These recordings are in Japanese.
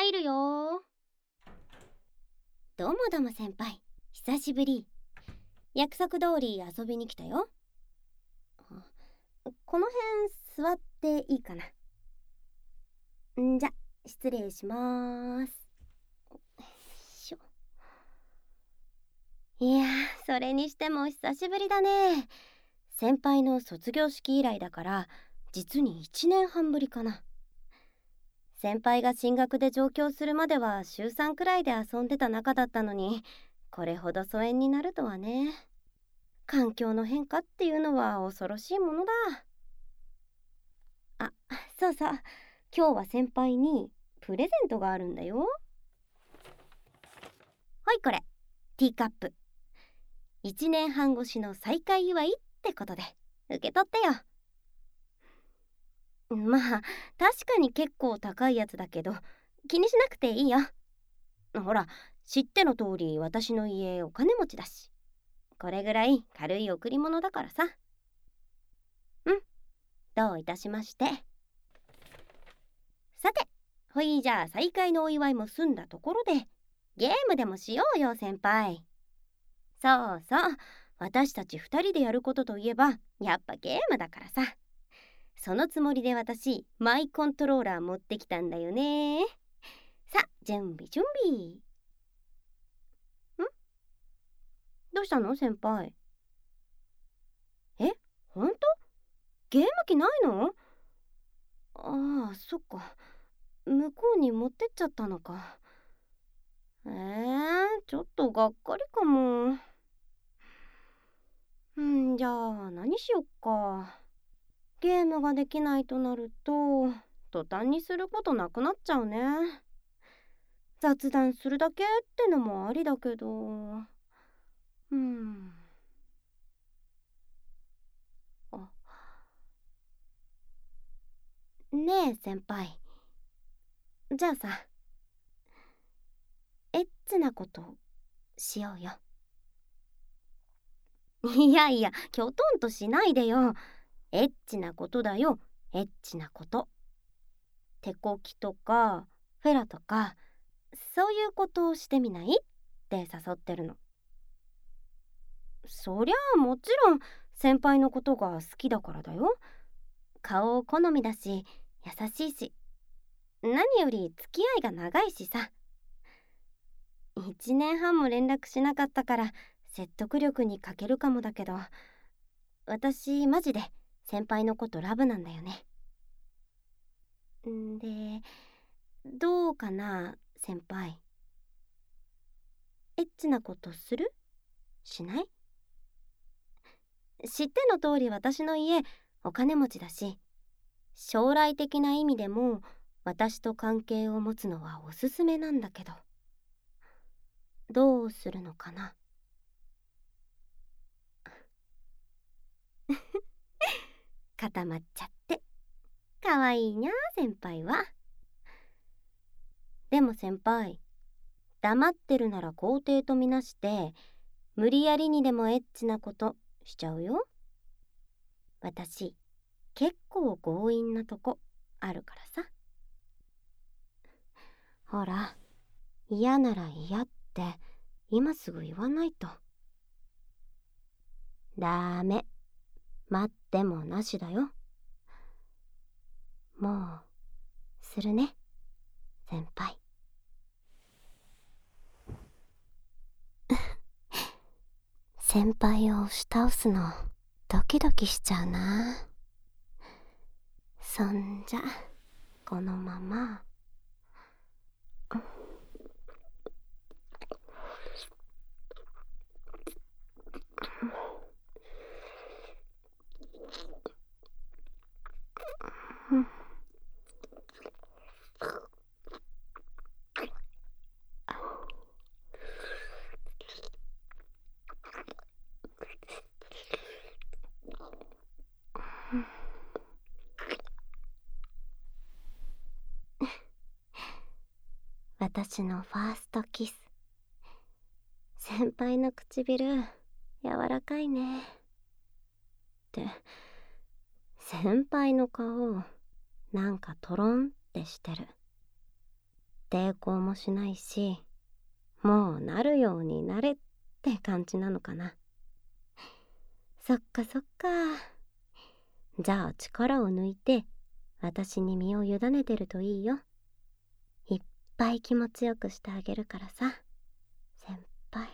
入るよ。どうもどうも先輩、久しぶり。約束通り遊びに来たよ。この辺座っていいかな。じゃ、失礼します。いやー、それにしても久しぶりだね。先輩の卒業式以来だから実に1年半ぶりかな。先輩が進学で上京するまでは週3くらいで遊んでた仲だったのに、これほど疎遠になるとはね。環境の変化っていうのは恐ろしいものだ。あ、そうそう、今日は先輩にプレゼントがあるんだよ。はい、これティーカップ。1年半越しの再会祝いってことで受け取ってよ。まあ確かに結構高いやつだけど気にしなくていいよ。ほら、知っての通り私の家お金持ちだし、これぐらい軽い贈り物だからさ。どういたしまして。さて、ほいじゃあ再会のお祝いも済んだところでゲームでもしようよ先輩。そうそう、私たち2人でやることといえばやっぱゲームだからさ。そのつもりで私マイコントローラー持ってきたんだよね。さあ準備準備。どうしたの先輩。ほんと？ゲーム機ないの？ああ、そっか。向こうに持ってっちゃったのか。ちょっとがっかりかも。じゃあ何しよっか。ゲームができないとなると途端にすることなくなっちゃうね。雑談するだけってのもありだけど。あ、ねえ先輩、じゃあさ、エッチなことしようよ。いやいや、きょとんとしないでよ。エッチなことだよ、エッチなこと。手こきとかフェラとか、そういうことをしてみないって誘ってるの。そりゃあもちろん先輩のことが好きだからだよ。顔好みだし優しいし、何より付き合いが長いしさ。1年半も連絡しなかったから説得力に欠けるかもだけど、私マジで先輩のことラブなんだよね。で、どうかな先輩。エッチなことする？しない？知っての通り私の家お金持ちだし、将来的な意味でも私と関係を持つのはおすすめなんだけど、どうするのかな。固まっちゃってかわいいにゃ先輩は。でも先輩、黙ってるなら肯定とみなして無理やりにでもエッチなことしちゃうよ。私結構強引なとこあるからさ。ほら、嫌なら嫌って今すぐ言わないと。ダメ、待ってもなしだよ。もうするね先輩。先輩を押し倒すのドキドキしちゃうな。そんじゃこのまま。私のファーストキス。先輩の唇柔らかいね。って先輩の顔なんかトロンってしてる。 抵抗もしないし、もうなるようになれって感じなのかな。そっかそっか。じゃあ力を抜いて私に身を委ねてるといいよ。いっぱい気持ちよくしてあげるからさ、先輩。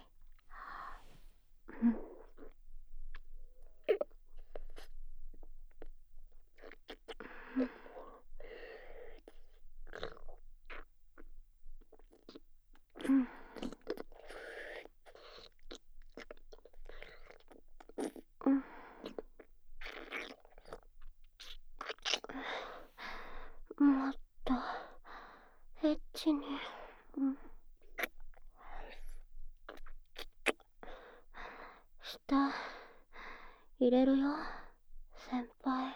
もっとエッチに、舌入れるよ、先輩。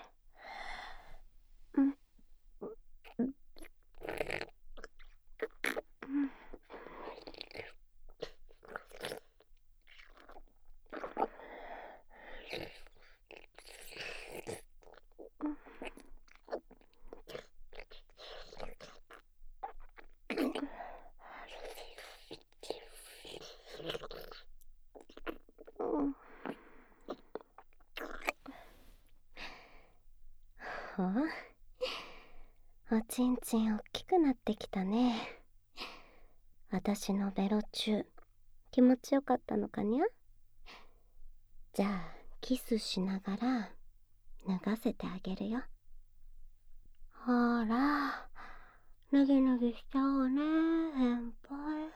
おちんちんおっきくなってきたね。私のベロチュー気持ちよかったのかにゃ。じゃあキスしながら脱がせてあげるよ。ほら、脱ぎ脱ぎしちゃおうね、先輩。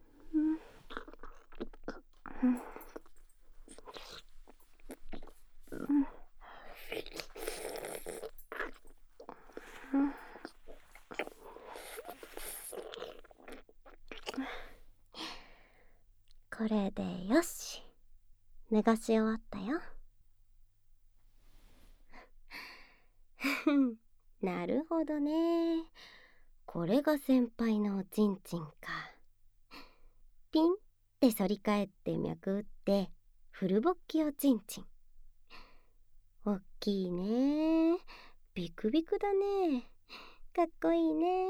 これでよし、脱がし終わったよ。なるほどね。これが先輩のおちんちんか。ピンって反り返って脈打ってフルボッキおちんちん。おっきいね。ビクビクだね。かっこいいね。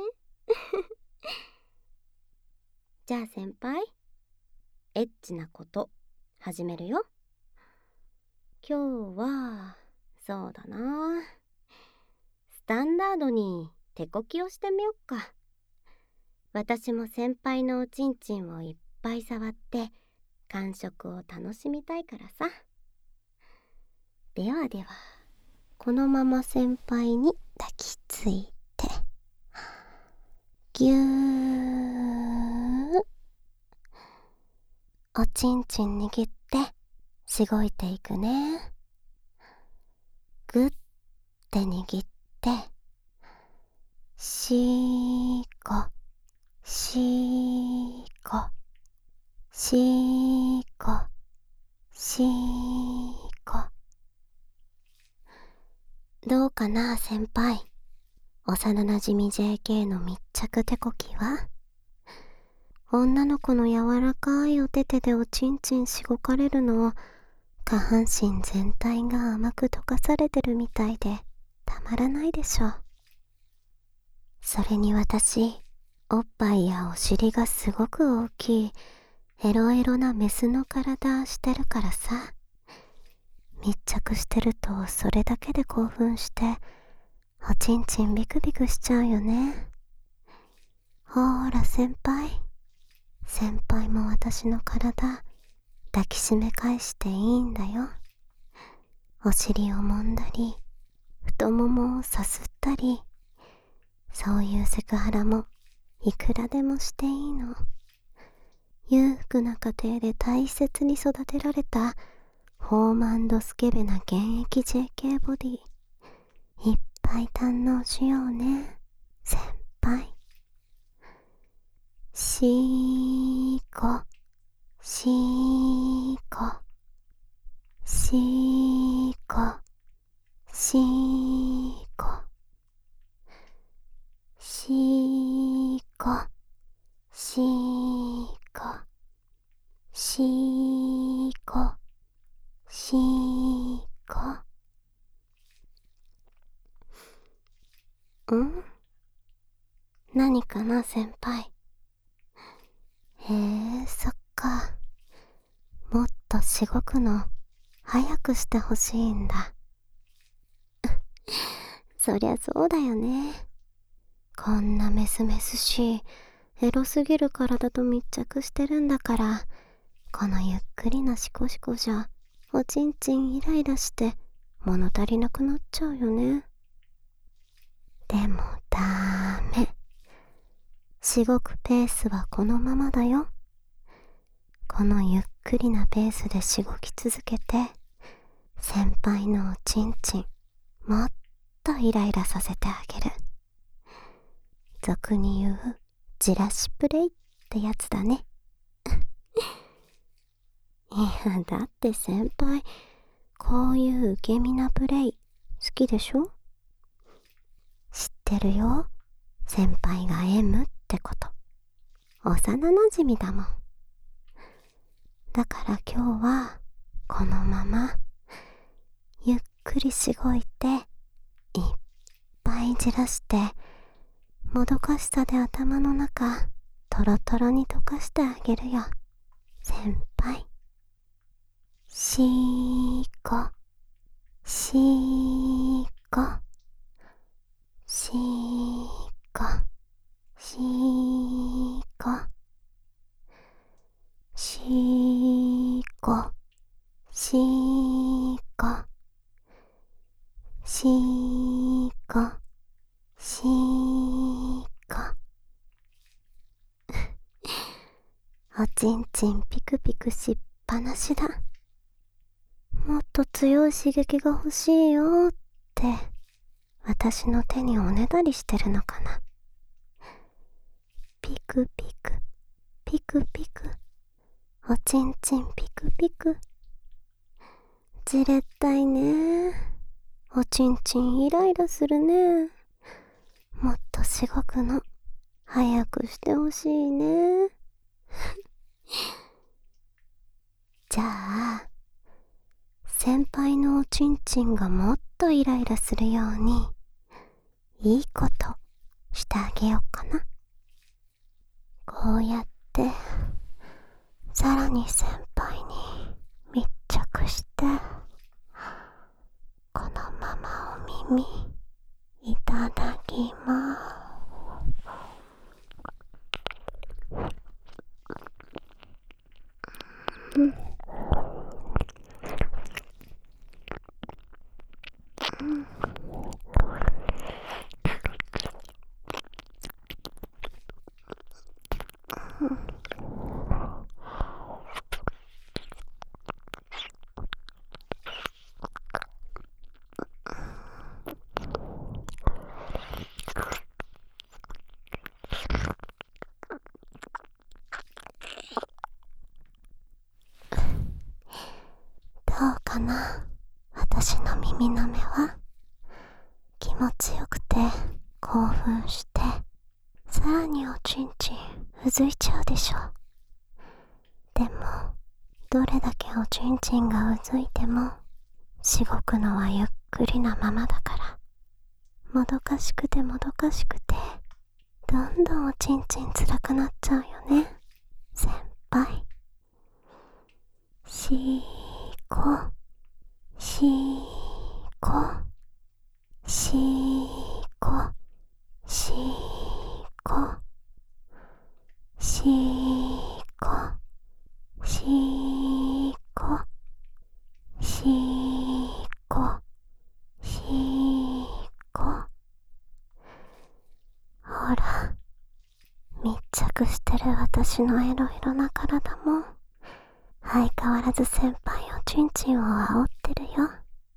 じゃあ先輩、エッチなこと始めるよ。今日はそうだな、スタンダードに手こきをしてみよっか。私も先輩のおちんちんをいっぱい触って感触を楽しみたいからさ。ではでは、このまま先輩に抱きついてぎゅー、おちんちん握ってしごいていくね。ぐって握ってしーこしーこしーこしーこ。どうかな先輩、幼なじみ JK の密着手こきは。女の子の柔らかいお手手でおちんちんしごかれるのを下半身全体が甘く溶かされてるみたいでたまらないでしょ。それに私、おっぱいやお尻がすごく大きいエロエロなメスの体してるからさ、密着してるとそれだけで興奮しておちんちんビクビクしちゃうよね。ほーら先輩も私の体抱きしめ返していいんだよ。お尻を揉んだり太ももをさすったり、そういうセクハラもいくらでもしていいの。裕福な家庭で大切に育てられたフォーマンドスケベな現役 JK ボディ、いっぱい堪能しようね先輩。しーこしーこしーこしーこしーこしーこしーこしーこ。 何かな先輩。そっか。もっとしごくの早くしてほしいんだ。そりゃそうだよね。こんなメスメスしいエロすぎる体と密着してるんだから、このゆっくりなシコシコじゃおちんちんイライラして物足りなくなっちゃうよね。でもダメ。しごくペースはこのままだよ。このゆっくりなペースでしごき続けて、先輩のおちんちんもっとイライラさせてあげる。俗に言うじらしプレイってやつだね。いや、だって先輩、こういう受け身なプレイ好きでしょ？知ってるよ。先輩が M ってこと。幼なじみだもん。だから今日はこのままゆっくりしごいて、いっぱいじらして、もどかしさで頭の中トロトロに溶かしてあげるよ、先輩。しーこ、しーこ、しーこ、しーこ、しーこ、しーこ、しーこ、しーこ。おちんちんピクピクしっぱなしだ。もっと強い刺激が欲しいよって私の手におねだりしてるのかな。ピクピク、ピクピク、おちんちんピクピク。じれったいね。おちんちんイライラするね。もっとしごくの早くしてほしいね。じゃあ先輩のおちんちんがもっとイライラするようにいいことしてあげようかな。こうやってさらに先輩に密着して、このままお耳いただきます。どうかな、私の耳の目は。気持ちよくて興奮して、さらにおちんちんうずいちゃうでしょ。でもどれだけおちんちんがうずいてもしごくのはゆっくりなままだから、もどかしくてもどかしくて、どんどんおちんちんつらくなっちゃうよね、先輩。しーこ、しーこ、しーこ、しーこ、しーこ、しーこ、しーこ、しーこ。ほら、密着してる私のエロエロな体も相変わらず先輩おちんちんを煽ってるよ。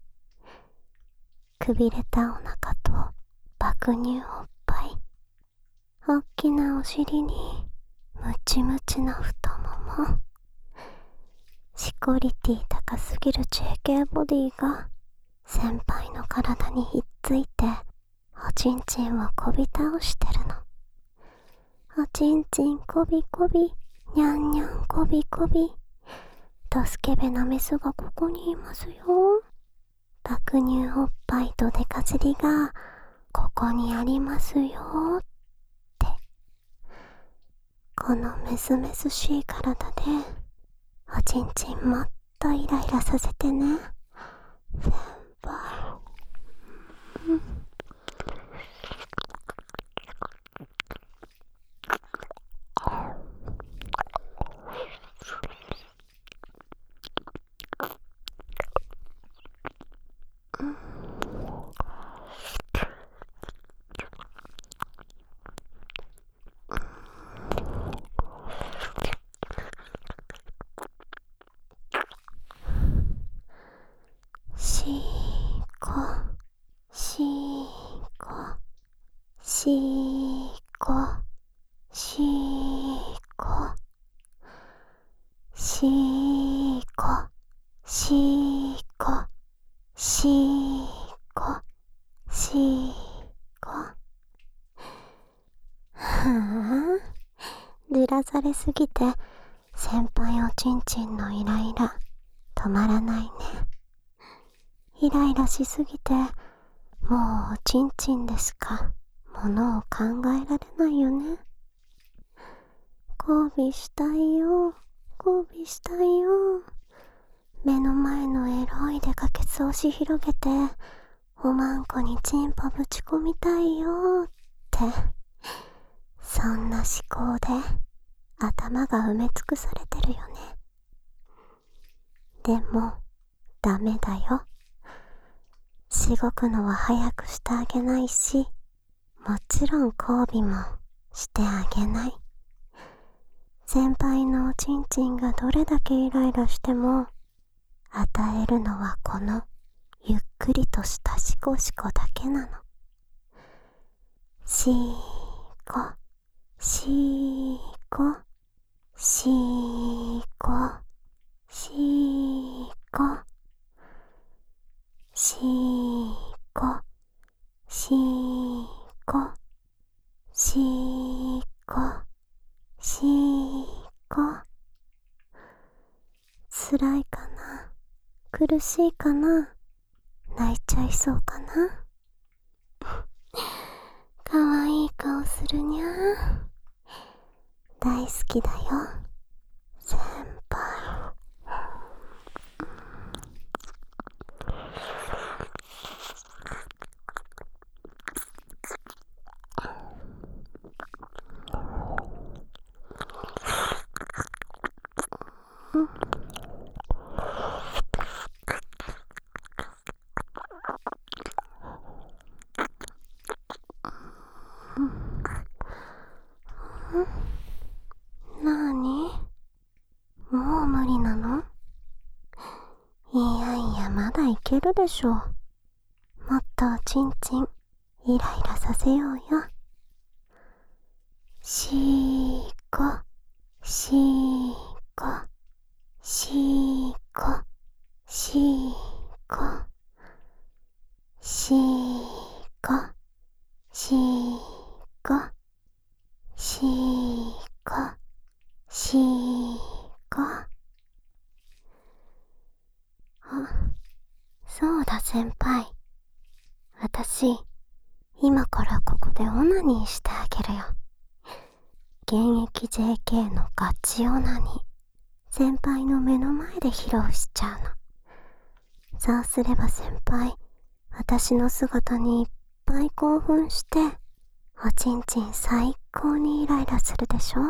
くびれたお腹と爆乳おっぱい、おっきなお尻にムチムチの太もも、シコリティ高すぎる JK ボディが先輩の体にひっついておちんちんをこび倒してるの。おちんちんこびこび、にゃんにゃんこびこび、ドスケベなメスがここにいますよ。爆乳おっぱいとデカ尻がここにありますよってこのメスメスしい体でおちんちんもっとイライラさせてね、先輩。しーこ、しーこ、しーこ、しーこ、しーこ、しーこ、しーこ、しーこ。じらされすぎて先輩おちんちんのイライラ止まらないね。イライラしすぎてもうおちんちんでしかものを考えられないよね。交尾したいよ、交尾したいよ。目の前のエロいでかけつ押し広げておまんこにチンポぶち込みたいよって、そんな思考で頭が埋め尽くされてるよね。でもダメだよ。しごくのは早くしてあげないし、もちろん交尾もしてあげない。先輩のおちんちんがどれだけイライラしても与えるのはこのゆっくりとしたシコシコだけなの。しーこ、しーこ、しーこ、しーこ、しーこ、しーこ、しーこ、しーこ。つらいかな、苦しいかな、泣いちゃいそうかな。かわいい顔するにゃー。大好きだよ、先輩。なーに？もう無理なの？いやいや、まだいけるでしょ。もっとおちんちんイライラさせようよ。しーこ、しーこ、しーこ、しーこ、しーこ、しーこ、しーこ、しーこ。あ、そうだ先輩。私、今からここでオナニーしてあげるよ。現役 JK のガチオナニー。先輩の目の前で披露しちゃうの。そうすれば先輩、私の姿にいっぱい興奮して、おちんちん最高にイライラするでしょ。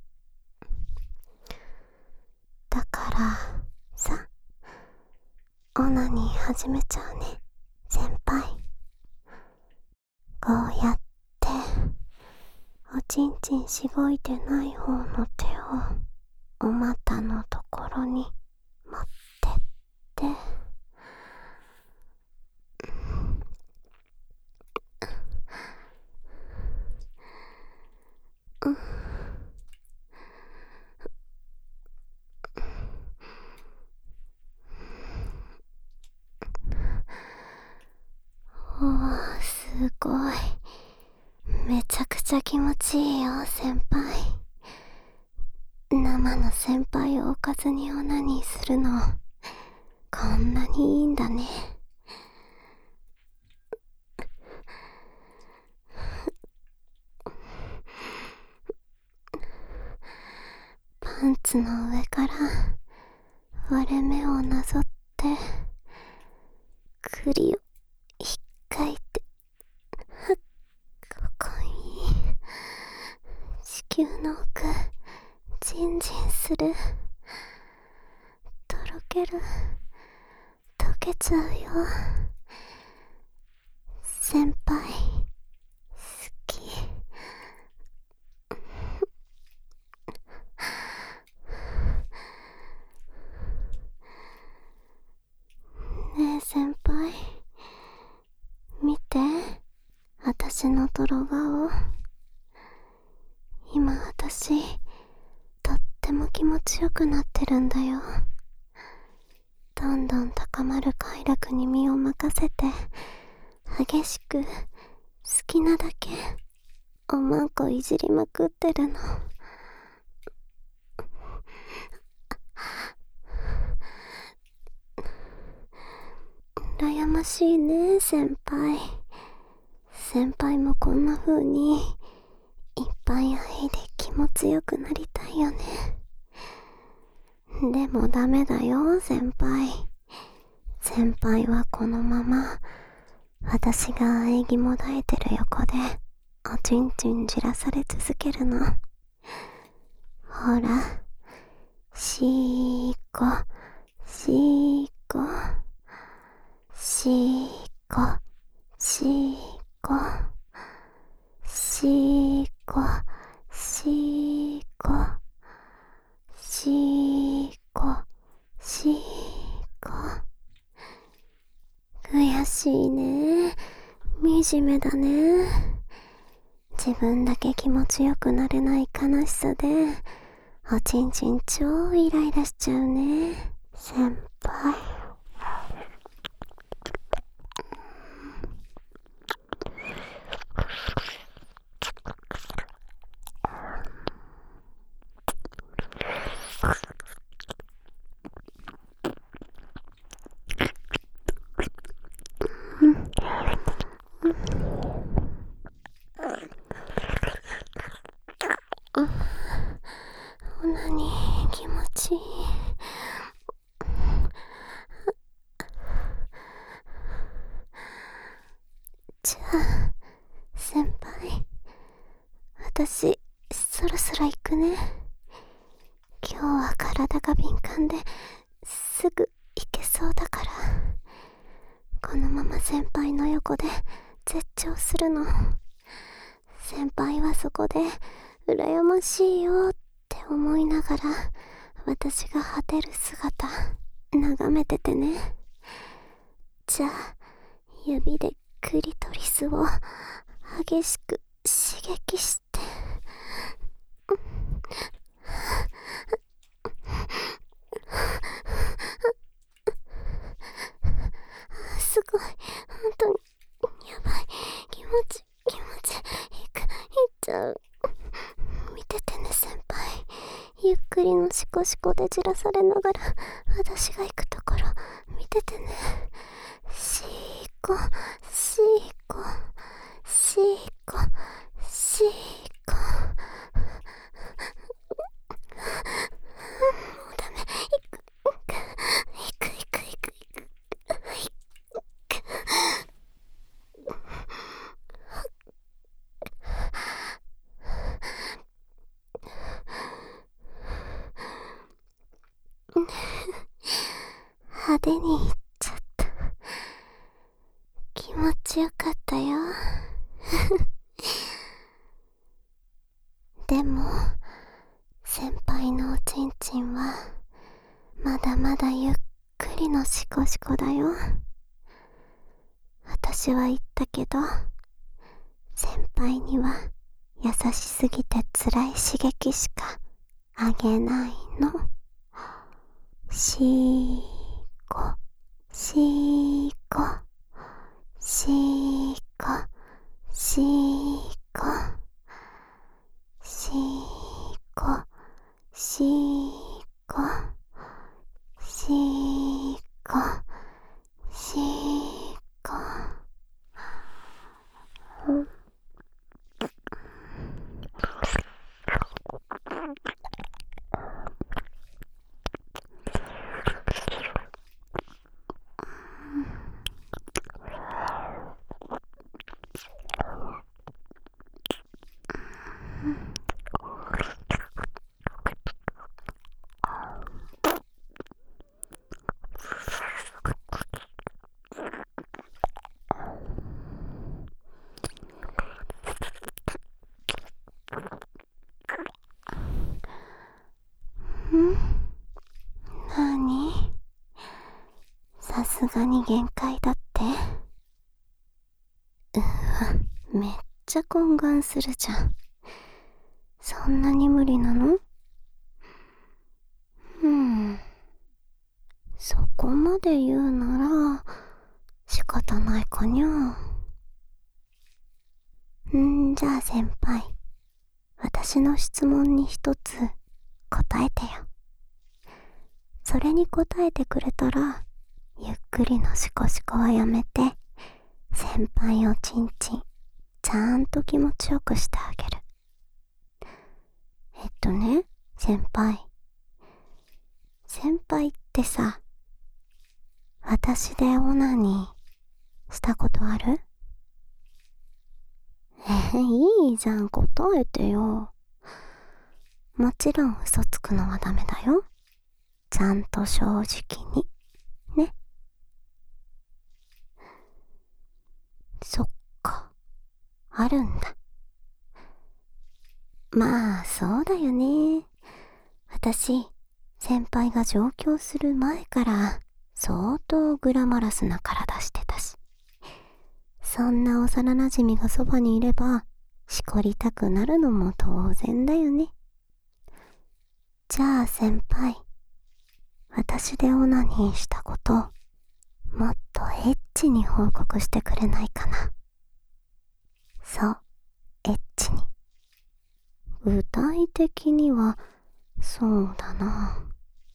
だからさ、オナニー始めちゃうね、先輩。こうやっておちんちんしごいてない方の手をお股のところに持ってって、おー、すごい。めちゃくちゃ気持ちいいよ、先輩。生の先輩をおかずにオナニーするの、こんなにいいんだね。 パンツの上から割れ目をなぞって栗を引っかいて、ここに子宮の奥ジンジンする。とろける、溶けちゃうよ。先輩好き。ねえ先輩、見て、私の泥顔。今私とっても気持ちよくなってるんだよ。どんどん高まる快楽に身を任せて、激しく好きなだけおまんこいじりまくってるの。羨ましいね先輩。先輩もこんな風にいっぱい愛で気持ちよくなりたいよね。でもダメだよ先輩。先輩はこのまま私が喘ぎもだえてる横でおちんちんじらされ続けるの。ほら、しーこしーこしーこしーこしーこしーこしーこしーこ。悔しいね。惨めだね。自分だけ気持ちよくなれない悲しさでおちんちん超イライラしちゃうね先輩。オナニー気持ちいい。じゃあ先輩、私そろそろ行くね。今日は体が敏感ですぐ行けそうだから。このまま先輩の横で絶頂するの。先輩はそこで羨ましいよって思いながら私が果てる姿眺めててね。じゃあ指でクリトリスを激しく刺激して、すごい、本当にやばい。気持ちいっちゃう。見ててね先輩。ゆっくりのシコシコでじらされながら私が行くところ見ててね。シーコシーコシーコシーコ。もうダメ。行く。派手に行っちゃった。気持ちよかったよ。でも先輩のおちんちんはまだまだゆっくりのシコシコだよ。私は言ったけど先輩には優しすぎて辛い刺激しかあげないの。シーコシーコシーコシーコシーコシーコシーコシーコ。 がに限界だって。うわ、めっちゃ懇願するじゃん。そんなに無理なの？そこまで言うなら仕方ないかにゃ。じゃあ先輩、私の質問に一つ答えてよ。それに答えてくれたら、ゆっくりのシコシコはやめて、先輩をちんちんちゃんと気持ちよくしてあげる。先輩ってさ、私でオナニーしたことある？いいじゃん、答えてよ。もちろん嘘つくのはダメだよ。ちゃんと正直にね。そっか、あるんだ。まあそうだよね。私、先輩が上京する前から相当グラマラスな体してたし、そんな幼馴染がそばにいればしこりたくなるのも当然だよね。じゃあ先輩、私でオナニーしたこと、もっとエッチに報告してくれないかな。そう、エッチに。具体的には、そうだな。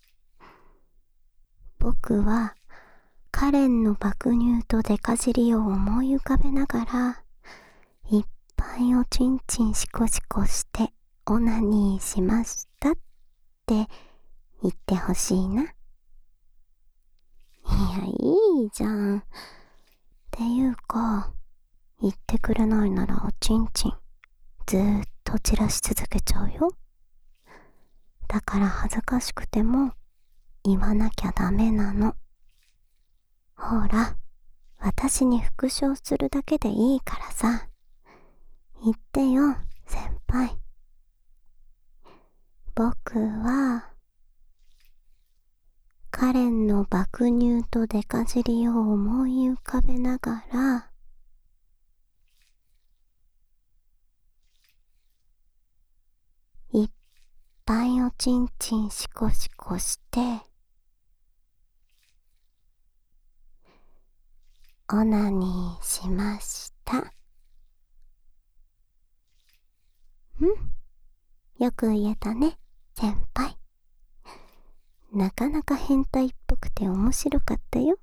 僕は、カレンの爆乳とデカ尻を思い浮かべながら、いっぱいおちんちんシコシコしてオナニーしましたって言ってほしいな。いや、いいじゃん。っていうか、言ってくれないならおちんちんずーっと散らし続けちゃうよ。だから恥ずかしくても言わなきゃダメなの。ほら、私に復唱するだけでいいからさ。言ってよ、先輩。僕は、カレンの爆乳とデカ尻を思い浮かべながら、いっぱいおちんちんシコシコして、オナニーしました。よく言えたね、先輩。なかなか変態っぽくて面白かったよ。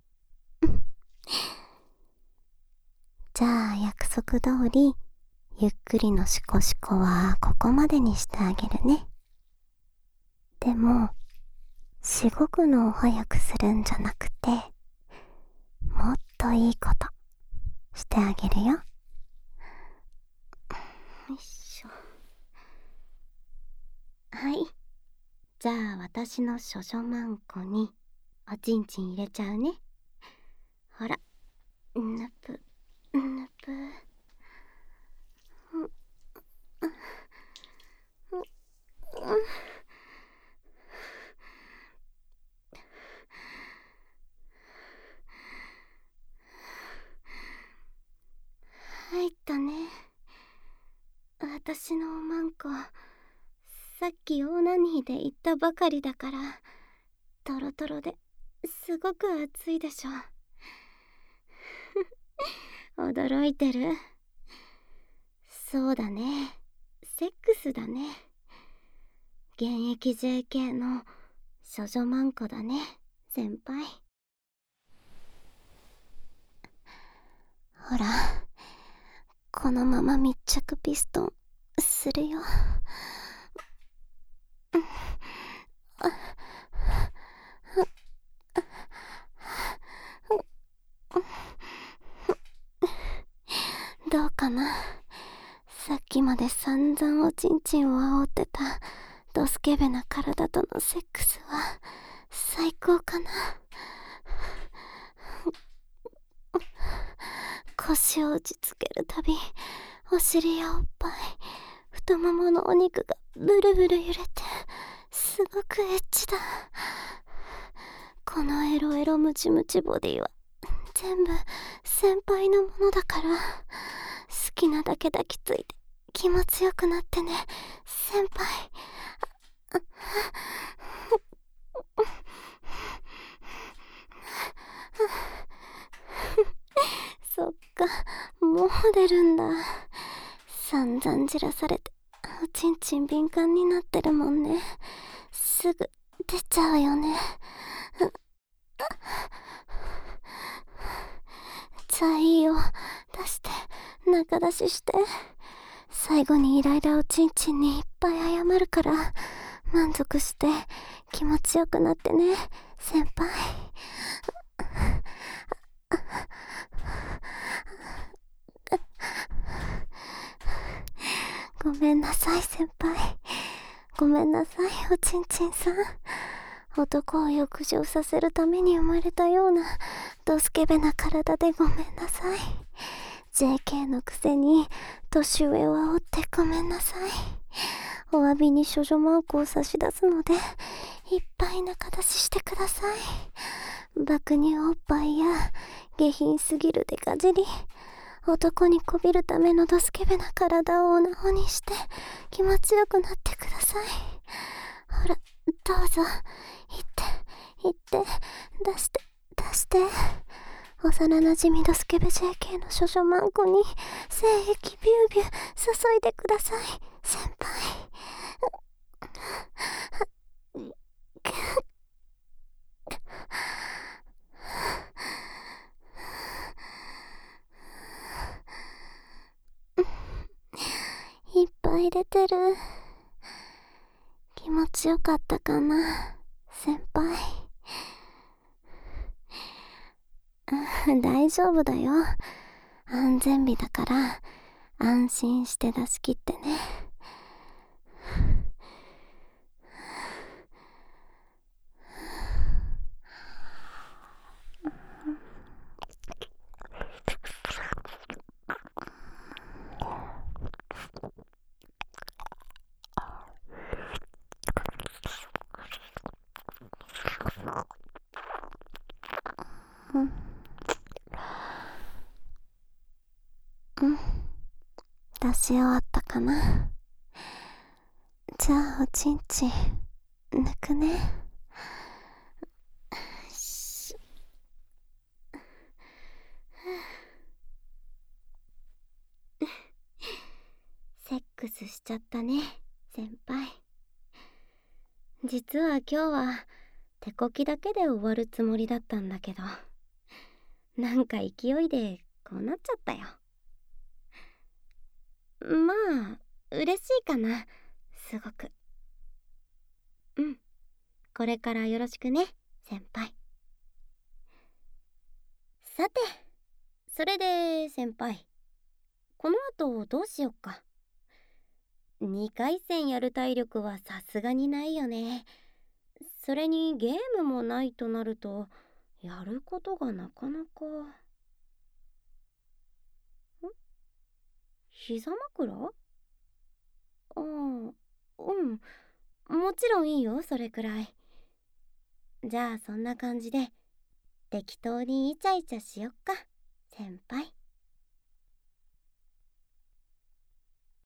じゃあ約束通り、ゆっくりのシコシコはここまでにしてあげるね。でも、しごくのを早くするんじゃなくて、もっといいことしてあげるよ。よいしょ。はい。じゃあ私の処女マンコにおちんちん入れちゃうね。ほら、ぬぷぬぷ。入ったね。私のおまんこ、さっきオナニーで言ったばかりだから、トロトロですごく熱いでしょ。驚いてる？そうだね。セックスだね。現役 JK の処女マンコだね、先輩。ほら、このまま密着ピストンするよ。どうかな。さっきまで散々おちんちんを煽ってたドスケベな体とのセックスは最高かな。腰を打ちつけるたび、お尻やおっぱい、太もものお肉がブルブル揺れて、すごくエッチだ。このエロエロムチムチボディは全部先輩のものだから、好きなだけ抱きついて気持ちよくなってね、先輩。そっか、もう出るんだ。散々じらされておちんちん敏感になってるもんね。すぐ出ちゃうよね。じゃあいいよ、出して、中出しして。最後にイライラおちんちんにいっぱい謝るから、満足して気持ちよくなってね、先輩。ごめんなさい先輩。ごめんなさいおちんちんさん。男を浴場させるために生まれたようなドスケベな体でごめんなさい。 JK のくせに年上を煽ってごめんなさい。お詫びに処女マークを差し出すので、いっぱい中出ししてください。爆乳おっぱいや下品すぎるデカ尻、男にこびるためのドスケベな体をオナホにして気持ちよくなってください。ほら、どうぞ。行って出して幼なじみドスケベ JK の処女マンコに精液ビュービュー注いでください先輩。いっぱい出てる。気持ちよかったかな先輩。大丈夫だよ。安全日だから安心して出し切ってね。出し終わったかな。じゃあおちんちん抜くね。セックスしちゃったね先輩。実は今日は手こきだけで終わるつもりだったんだけど、なんか勢いでこうなっちゃったよ。まあ嬉しいかな、すごく。これからよろしくね先輩。さて、それで先輩、この後どうしよっか。2回戦やる体力はさすがにないよね。それにゲームもないとなるとやることがなかなか。膝枕？ああ、もちろんいいよ、それくらい。じゃあそんな感じで適当にイチャイチャしよっか先輩。